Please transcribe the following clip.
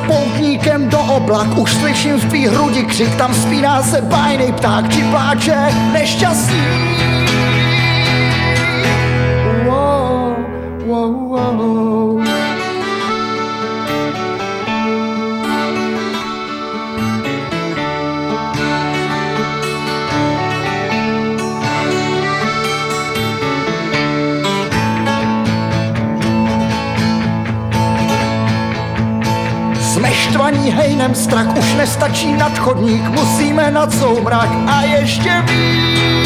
poutníkem do oblak, už slyším v tvý hrudi křik, tam spíná se bájnej pták, či pláče nešťastný. Wow, wow, wow. Jsme štvaní hejnem, strach už nestačí nadchodník, musíme nad soumrak a ještě víc.